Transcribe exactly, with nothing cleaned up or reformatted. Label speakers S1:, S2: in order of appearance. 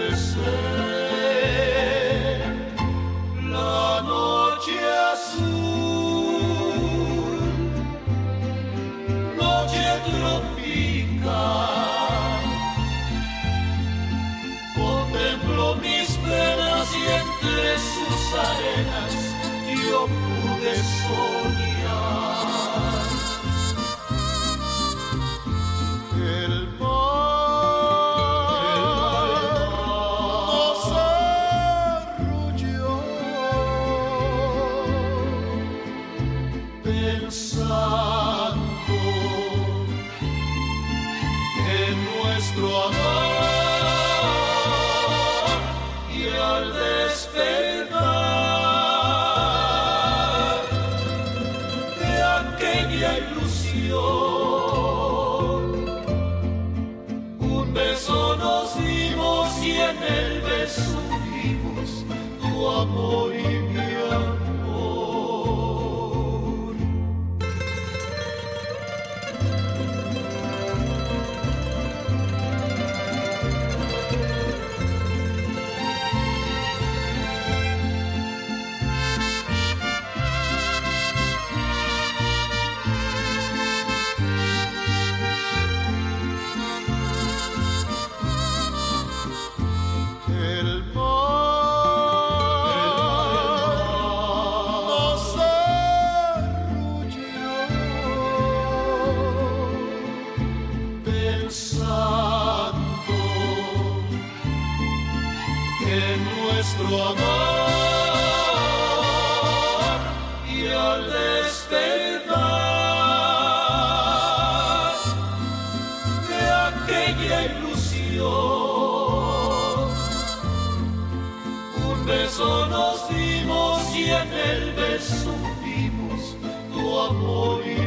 S1: enmudecer la noche azul, noche tropical. Contemplo mis penas y entre sus arenas yo pude soñar. El mar nos arrulló, pensando en nuestro amor, y al despertar de aquella ilusión, un beso nos dimos y en el beso vimos tu amor y mi amor. El mar nos arrulló, pensando en nuestro amor, y al despertar de aquella ilusión, un beso nos dimos y en el beso vimos tu amor y